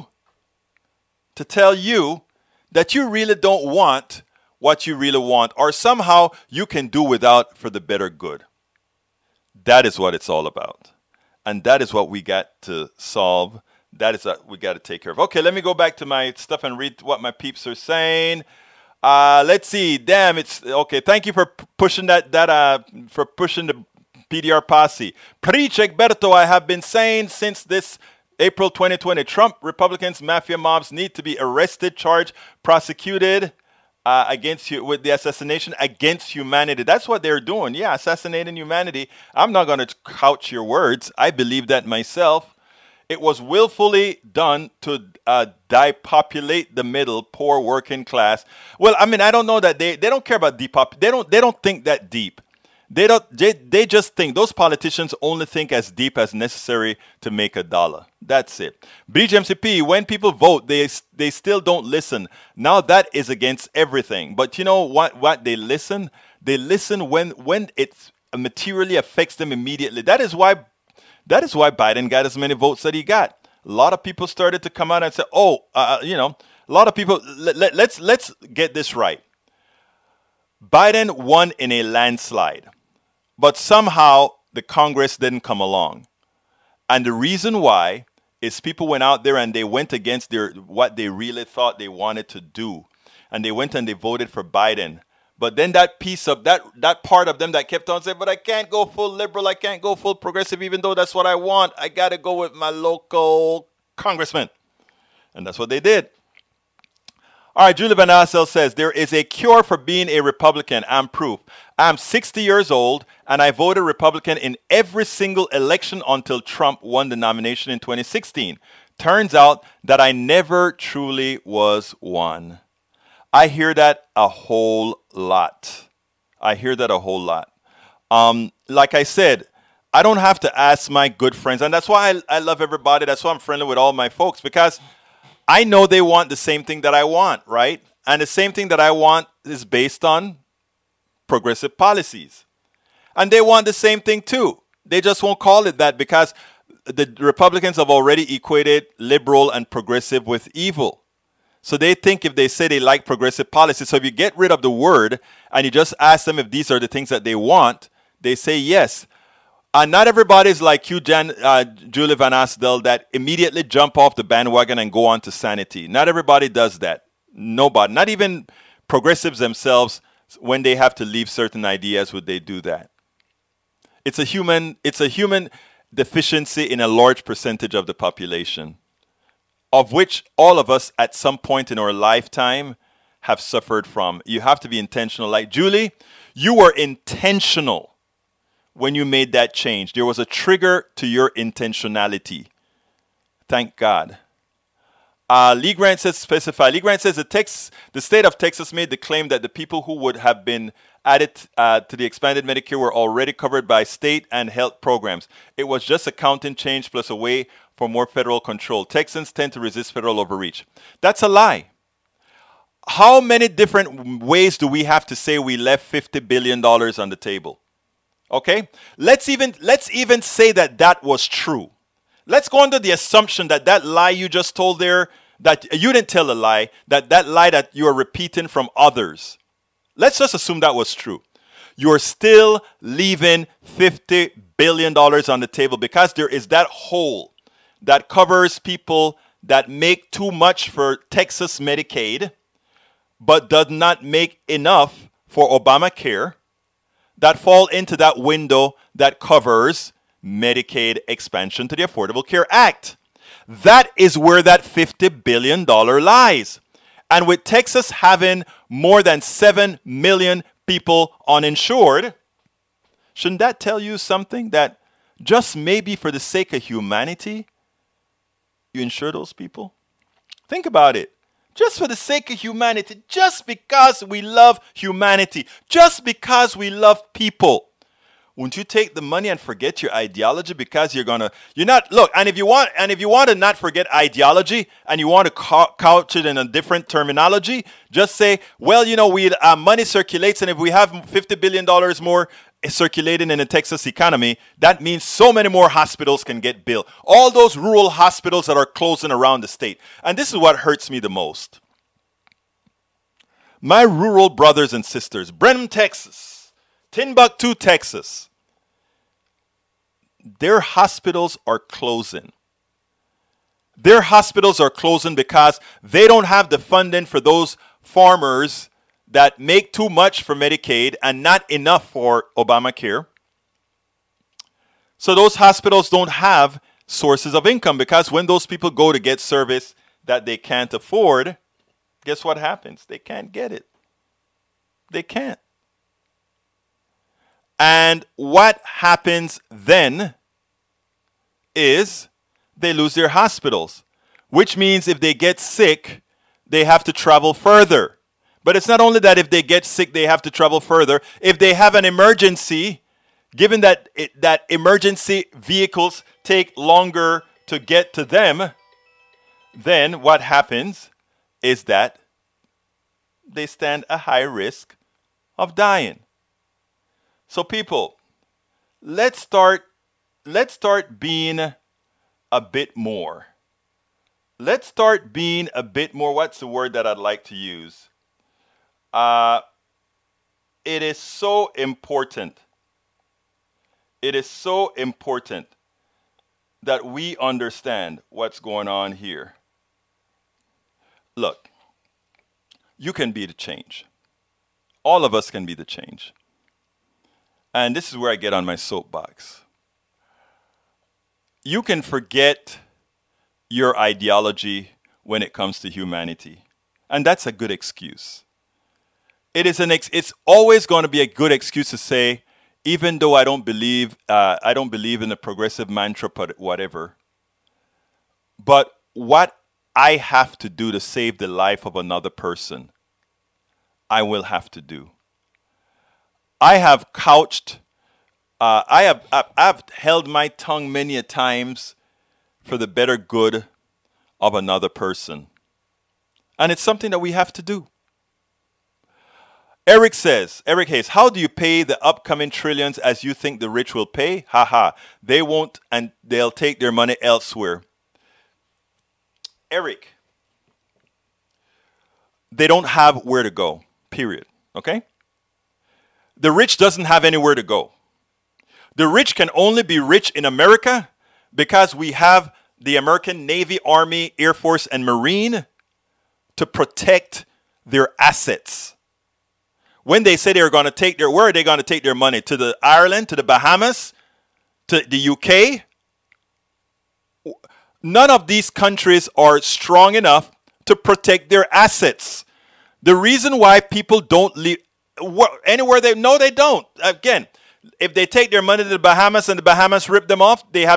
that you really don't want what you really want, or somehow you can do without for the better good. That is what it's all about. And that is what we got to solve. That is what we got to take care of. Okay, let me go back to my stuff and read what my peeps are saying. Let's see. Damn, it's okay. Thank you for pushing for pushing the PDR posse. Preach, Egberto, I have been saying since this April 2020, Trump, Republicans, mafia mobs need to be arrested, charged, prosecuted against you with the assassination against humanity. That's what they're doing. Yeah, assassinating humanity. I'm not going to couch your words. I believe that myself. It was willfully done to depopulate the middle, poor working class. Well, I mean, I don't know that they don't care about depopulation. They don't think that deep. They just think, those politicians only think as deep as necessary to make a dollar. That's it. BGMCP, when people vote, they still don't listen. Now that is against everything. But you know what they listen? They listen when it materially affects them immediately. That is why Biden got as many votes that he got. A lot of people started to come out and say, a lot of people, let's get this right. Biden won in a landslide, but somehow the Congress didn't come along. And the reason why is people went out there and they went against what they really thought they wanted to do. And they went and they voted for Biden. But then that piece of that part of them that kept on saying, but I can't go full liberal, I can't go full progressive, even though that's what I want. I got to go with my local congressman. And that's what they did. All right, Julie Van Assel says, there is a cure for being a Republican. I'm proof. I'm 60 years old, and I voted Republican in every single election until Trump won the nomination in 2016. Turns out that I never truly was one. I hear that a whole lot. Like I said, I don't have to ask my good friends. And that's why I love everybody. That's why I'm friendly with all my folks, because I know they want the same thing that I want, right? And the same thing that I want is based on progressive policies. And they want the same thing too. They just won't call it that because the Republicans have already equated liberal and progressive with evil. So they think if they say they like progressive policies, so if you get rid of the word and you just ask them if these are the things that they want, they say yes. And not everybody is like you, Julie Van Asdel, that immediately jump off the bandwagon and go on to sanity. Not everybody does that. Nobody. Not even progressives themselves, when they have to leave certain ideas, would they do that. It's a human deficiency in a large percentage of the population, of which all of us at some point in our lifetime have suffered from. You have to be intentional. Like Julie, you were intentional when you made that change. There was a trigger to your intentionality. Thank God. Lee Grant says, specify. Lee Grant says the state of Texas made the claim that the people who would have been added to the expanded Medicare were already covered by state and health programs. It was just a counting change plus a way for more federal control. Texans tend to resist federal overreach. That's a lie. How many different ways do we have to say we left $50 billion on the table? Okay? Let's even say that was true. Let's go under the assumption that lie you just told there, that you didn't tell a lie, that lie that you are repeating from others. Let's just assume that was true. You're still leaving $50 billion on the table because there is that hole that covers people that make too much for Texas Medicaid, but does not make enough for Obamacare, that fall into that window that covers Medicaid expansion to the Affordable Care Act. That is where that $50 billion lies. And with Texas having more than 7 million people uninsured, shouldn't that tell you something? That just maybe for the sake of humanity, you insure those people? Think about it. Just for the sake of humanity, just because we love humanity, just because we love people, won't you take the money and forget your ideology because you're not, look, and if you want to not forget ideology and you want to couch it in a different terminology, just say, well, money circulates, and if we have $50 billion more circulating in the Texas economy, that means so many more hospitals can get built. All those rural hospitals that are closing around the state. And this is what hurts me the most. My rural brothers and sisters, Brenham, Texas, Timbuktu, Texas, their hospitals are closing. Their hospitals are closing because they don't have the funding for those farmers that make too much for Medicaid and not enough for Obamacare. So those hospitals don't have sources of income, because when those people go to get service that they can't afford, guess what happens? They can't get it. They can't. And what happens then is they lose their hospitals, which means if they get sick, they have to travel further. But it's not only that if they get sick, they have to travel further. If they have an emergency, given that that emergency vehicles take longer to get to them, then what happens is that they stand a high risk of dying. So people, let's start being a bit more. Let's start being a bit more. What's the word that I'd like to use? It is so important. It is so important that we understand what's going on here. Look, you can be the change. All of us can be the change. And this is where I get on my soapbox. You can forget your ideology when it comes to humanity. And that's a good excuse. It's always going to be a good excuse to say, even though I don't believe in the progressive mantra, but whatever. But what I have to do to save the life of another person, I will have to do. I have couched, I've held my tongue many a times for the better good of another person. And it's something that we have to do. Eric Hayes, how do you pay the upcoming trillions as you think the rich will pay? They won't, and they'll take their money elsewhere. Eric, they don't have where to go, period. Okay? The rich doesn't have anywhere to go. The rich can only be rich in America because we have the American Navy, Army, Air Force, and Marine to protect their assets. When they say they're going to take where are they going to take their money? To the Ireland, to the Bahamas, to the UK? None of these countries are strong enough to protect their assets. The reason why people don't leave anywhere they don't. Again, if they take their money to the Bahamas and the Bahamas rip them off, the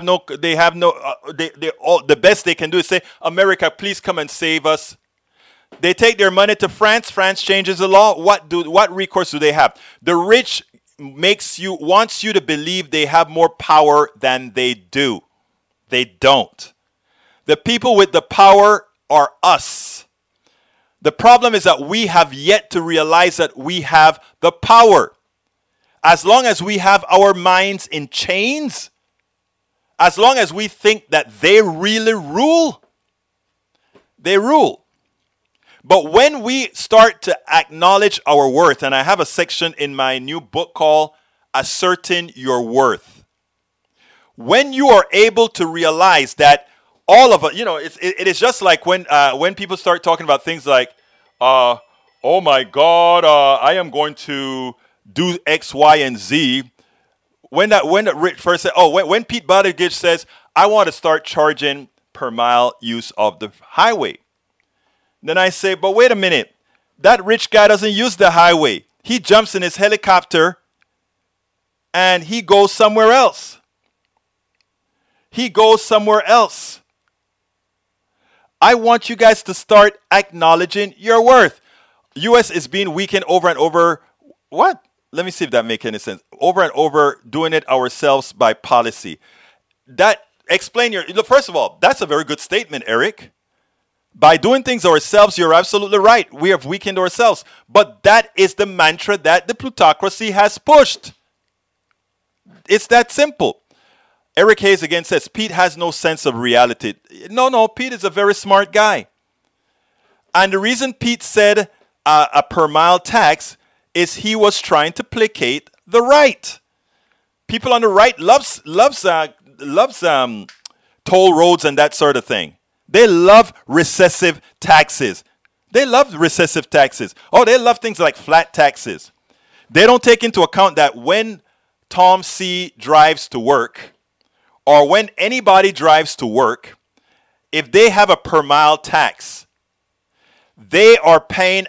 best they can do is say, America, please come and save us. They take their money to France. France changes the law. What recourse do they have? The rich wants you to believe they have more power than they do. They don't. The people with the power are us. The problem is that we have yet to realize that we have the power. As long as we have our minds in chains, as long as we think that they really rule, they rule. But when we start to acknowledge our worth, and I have a section in my new book called Asserting Your Worth. When you are able to realize that all of us, it is just like when people start talking about things like, oh my God, I am going to do X, Y, and Z. When the rich first said, when Pete Buttigieg says, I want to start charging per mile use of the highway. Then I say, but wait a minute. That rich guy doesn't use the highway. He jumps in his helicopter and he goes somewhere else. He goes somewhere else. I want you guys to start acknowledging your worth. U.S. is being weakened over and over. What? Let me see if that makes any sense. Over and over, doing it ourselves by policy. That explain your. First of all, that's a very good statement, Eric. By doing things ourselves, you're absolutely right. We have weakened ourselves. But that is the mantra that the plutocracy has pushed. It's that simple. Eric Hayes again says, Pete has no sense of reality. No, Pete is a very smart guy. And the reason Pete said a per mile tax is he was trying to placate the right. People on the right loves toll roads and that sort of thing. They love recessive taxes. They love recessive taxes. Oh, they love things like flat taxes. They don't take into account that when Tom C. drives to work, or when anybody drives to work, if they have a per mile tax, they are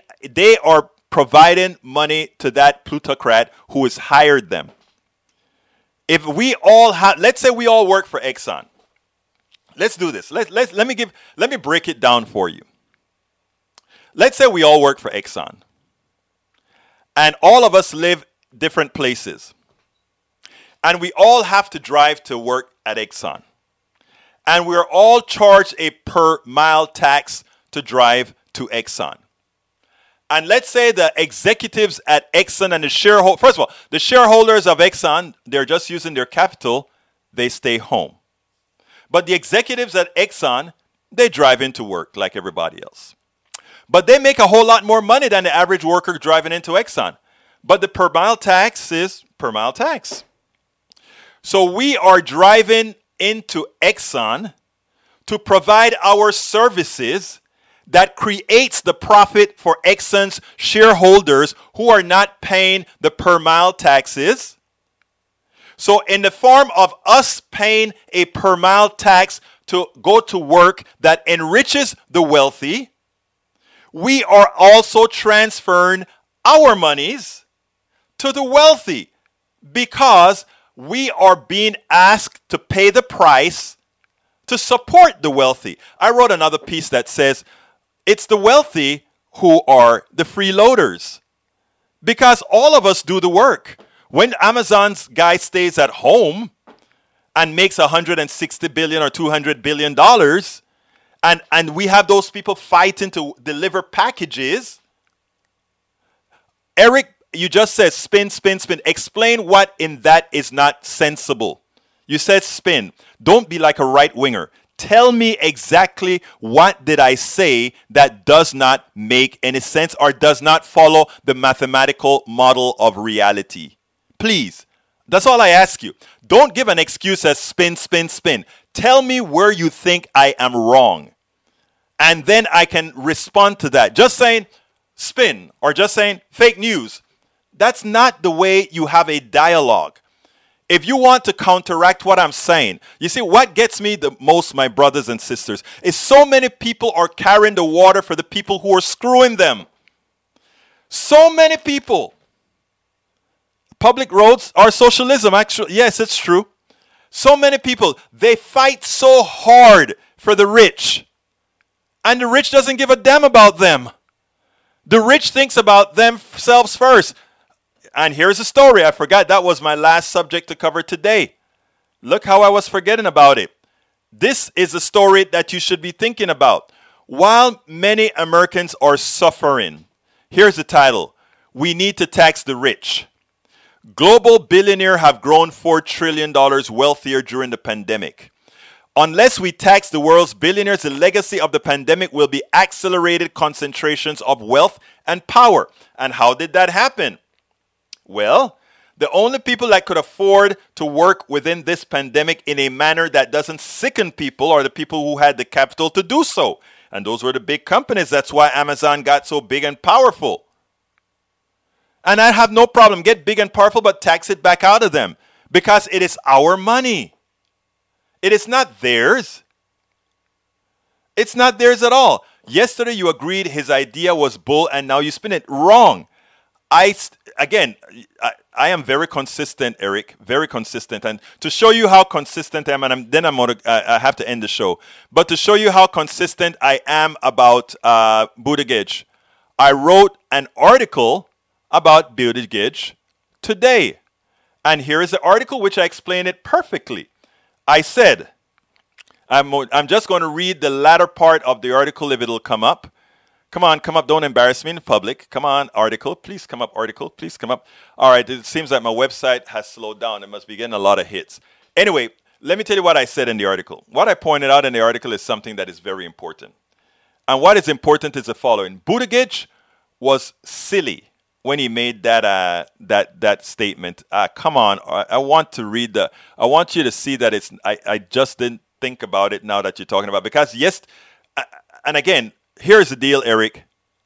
providing money to that plutocrat who has hired them. If we all have, let's say we all work for Exxon. Let's do this. Let me break it down for you. Let's say we all work for Exxon. And all of us live different places. And we all have to drive to work at Exxon. And we're all charged a per mile tax to drive to Exxon. And let's say the executives at Exxon and the shareholders, first of all, the shareholders of Exxon, they're just using their capital, they stay home. But the executives at Exxon, they drive into work like everybody else. But they make a whole lot more money than the average worker driving into Exxon. But the per mile tax is per mile tax. So we are driving into Exxon to provide our services that creates the profit for Exxon's shareholders who are not paying the per mile taxes. So in the form of us paying a per mile tax to go to work that enriches the wealthy, we are also transferring our monies to the wealthy because we are being asked to pay the price to support the wealthy. I wrote another piece that says it's the wealthy who are the freeloaders because all of us do the work. When Amazon's guy stays at home and makes $160 billion or $200 billion, and we have those people fighting to deliver packages, Eric, you just said spin, spin, spin. Explain what in that is not sensible. You said spin. Don't be like a right-winger. Tell me exactly what did I say that does not make any sense or does not follow the mathematical model of reality. Please. That's all I ask you. Don't give an excuse as spin, spin, spin. Tell me where you think I am wrong. And then I can respond to that. Just saying spin or just saying fake news. That's not the way you have a dialogue. If you want to counteract what I'm saying, you see, what gets me the most, my brothers and sisters, is so many people are carrying the water for the people who are screwing them. So many people. Public roads are socialism, actually. Yes, it's true. So many people, they fight so hard for the rich. And the rich doesn't give a damn about them. The rich thinks about themselves first. And here's a story. I forgot that was my last subject to cover today. Look how I was forgetting about it. This is a story that you should be thinking about. While many Americans are suffering, here's the title. We need to tax the rich. Global billionaires have grown $4 trillion wealthier during the pandemic. Unless we tax the world's billionaires, the legacy of the pandemic will be accelerated concentrations of wealth and power. And how did that happen? Well, the only people that could afford to work within this pandemic in a manner that doesn't sicken people are the people who had the capital to do so. And those were the big companies. That's why Amazon got so big and powerful. And I have no problem. Get big and powerful, but tax it back out of them because it is our money. It is not theirs. It's not theirs at all. Yesterday you agreed his idea was bull and now you spin it wrong. I am very consistent, Eric, very consistent. And to show you how consistent I am, and I have to end the show. But to show you how consistent I am about Buttigieg, I wrote an article about Buttigieg today. And here is the article which I explain it perfectly. I said, I'm just going to read the latter part of the article if it'll come up. Come on, come up. Don't embarrass me in public. Come on, article. Please come up, article. Please come up. All right, it seems like my website has slowed down. It must be getting a lot of hits. Anyway, let me tell you what I said in the article. What I pointed out in the article is something that is very important. And what is important is the following. Buttigieg was silly when he made that statement. Come on, I want to read I want you to see that I just didn't think about it now that you're talking about. Because yes, and again, here's the deal, Eric.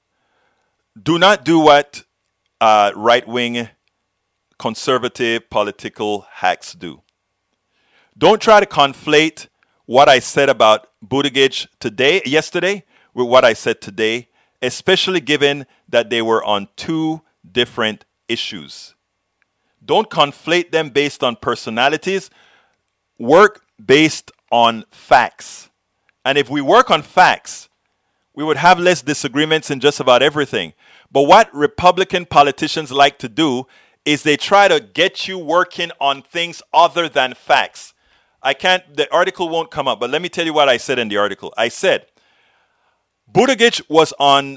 Do not do what right-wing conservative political hacks do. Don't try to conflate what I said about Buttigieg yesterday with what I said today, especially given that they were on two different issues. Don't conflate them based on personalities. Work based on facts. And if we work on facts, we would have less disagreements in just about everything. But what Republican politicians like to do is they try to get you working on things other than facts. The article won't come up, but let me tell you what I said in the article. I said, Buttigieg was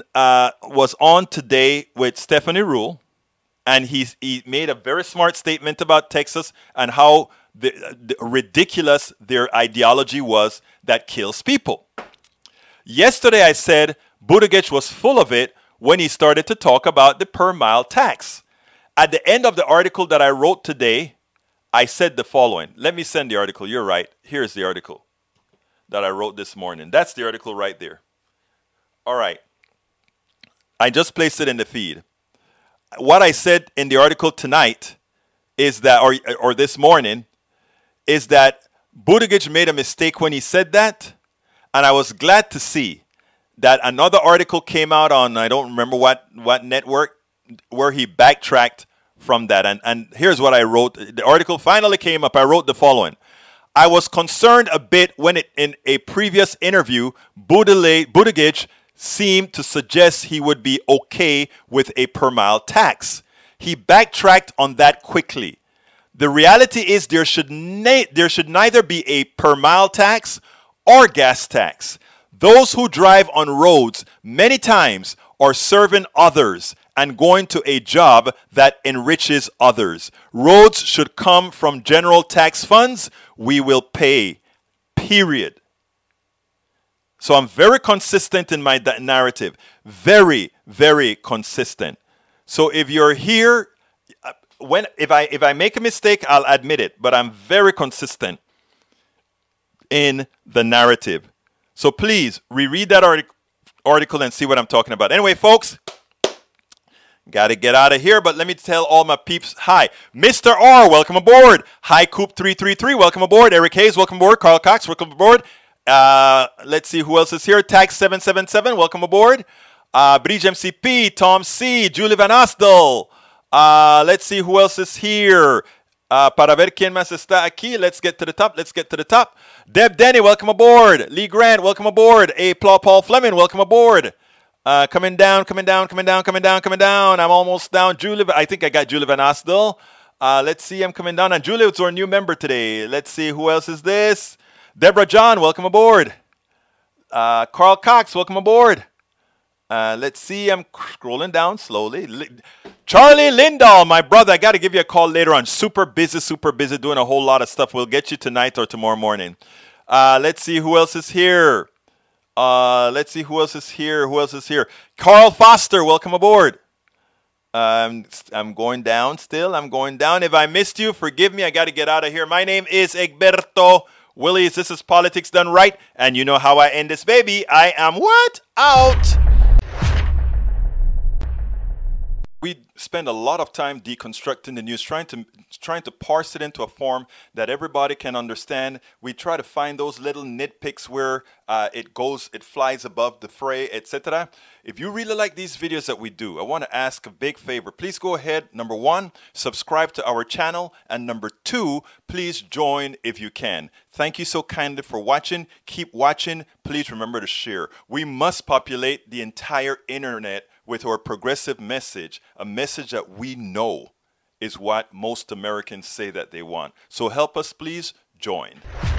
on today with Stephanie Ruhle, and he made a very smart statement about Texas and how the ridiculous their ideology was that kills people. Yesterday I said Buttigieg was full of it when he started to talk about the per mile tax. At the end of the article that I wrote today, I said the following. Let me send the article. You're right. Here's the article that I wrote this morning. That's the article right there. All right. I just placed it in the feed. What I said in the article tonight is that, or this morning, is that Buttigieg made a mistake when he said that. And I was glad to see that another article came out on, I don't remember what network, where he backtracked from that. And here's what I wrote. The article finally came up. I wrote the following. I was concerned a bit when in a previous interview, Buttigieg seemed to suggest he would be okay with a per mile tax. He backtracked on that quickly. The reality is there should neither be a per mile tax or gas tax. Those who drive on roads many times are serving others and going to a job that enriches others. Roads should come from general tax funds. We will pay, period. So I'm very consistent in my narrative. Very, very consistent. So if you're here, if I make a mistake, I'll admit it. But I'm very consistent in the narrative. So please reread that article and see what I'm talking about. Anyway, folks, got to get out of here, but let me tell all my peeps hi. Mr. R, welcome aboard. Hi, Coop333, welcome aboard. Eric Hayes, welcome aboard. Carl Cox, welcome aboard. Let's see who else is here. Tax777, welcome aboard. Bridge MCP, Tom C, Julie Van Astel. Let's see who else is here. Para ver quién más está aquí. Let's get to the top. Deb Denny, welcome aboard. Lee Grant, welcome aboard. Paul Fleming, welcome aboard. Coming down. I'm almost down. Julie, I think I got Julie Van Astel. Let's see, I'm coming down. And Julie, it's our new member today. Let's see, who else is this? Deborah John, welcome aboard. Carl Cox, welcome aboard. Let's see, I'm scrolling down slowly. Charlie Lindahl, my brother, I got to give you a call later on. Super busy, doing a whole lot of stuff. We'll get you tonight or tomorrow morning. Let's see who else is here. Who else is here? Carl Foster, welcome aboard. I'm going down still. If I missed you, forgive me. I got to get out of here. My name is Egberto Willies. This is Politics Done Right. And you know how I end this, baby. I am what? Out. spend a lot of time deconstructing the news, trying to parse it into a form that everybody can understand. We try to find those little nitpicks where it flies above the fray, etc. If you really like these videos that we do, I want to ask a big favor. Please go ahead, number one, subscribe to our channel, and number two, please join if you can. Thank you so kindly for watching. Keep watching. Please remember to share. We must populate the entire internet with our progressive message, a message that we know is what most Americans say that they want. So help us, please join.